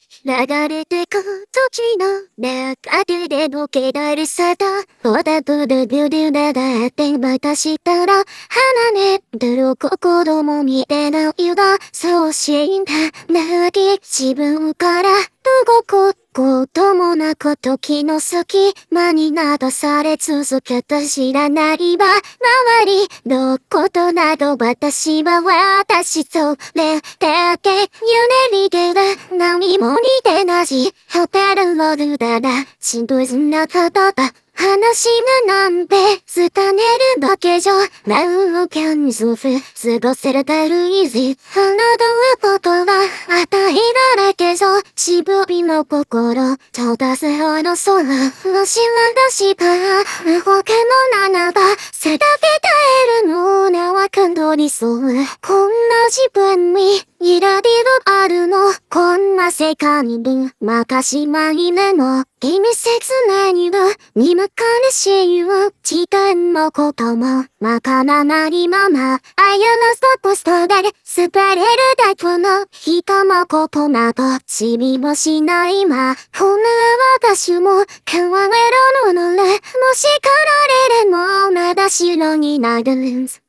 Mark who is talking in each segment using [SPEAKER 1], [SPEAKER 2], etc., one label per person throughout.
[SPEAKER 1] 流れてく時の中での気だるさだ。おだぶるぶるだだってまたしたら離れてる心も見てないわ。そう死んだなき自分から動くこともなく時の隙間になどされ続けた知らないわ。周りのことなど私は私それだけゆねりげる何も似てなしホテルロールだらしんどいなことだ話がなんて伝えるだけじゃ何キャンズフ過ごせるだるいぜあなたはことは与えられけどしぶびの心閉ざすほど空知らだした動けのならば背だけ耐えるのなは感動にそうこんな自分にいられるあるのこんな世界に任しまいねの君切ないわにまかれしいわ時間もこともわからないままあやらさポストで滑れるだけの人もことなど知りもしないわこんな私も変われるのならもしかられるもまだ白になるんす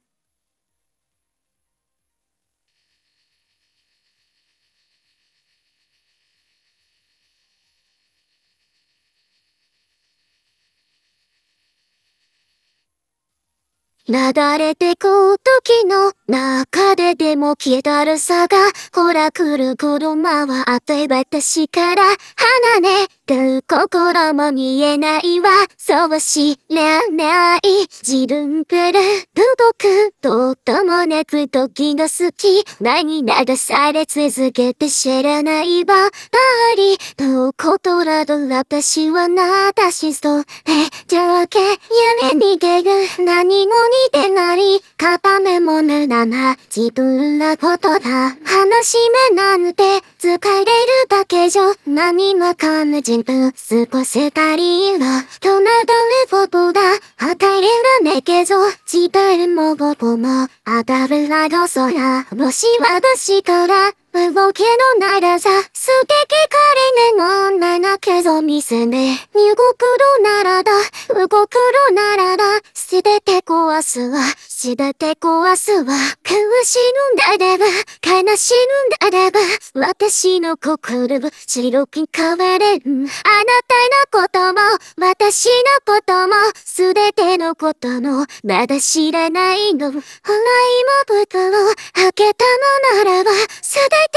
[SPEAKER 1] 流れてく時の中でも消えたるさがほら来る車はあって私から離れる心も見えないわそう知らない自分から動くとともなく時が好き前に流され続けて知らないわ周りのことなど私は私それだけ夢に出る何も似てない片目も無駄な自分のことだ話目なんて疲れるだけじゃ何も感じず少し足りなとなどることだ与えられけど時代も僕も当たるなど空もし私から動けのならさ素敵彼ねのななけど見せね動くのならだ動くのならだ捨てて壊すわ捨てて壊すわ苦しむんだれば悲しむんだれば私の心を白く変われるあなたのことも私のことも全てのこともまだ知らないのほら今蓋を開けたのならば全て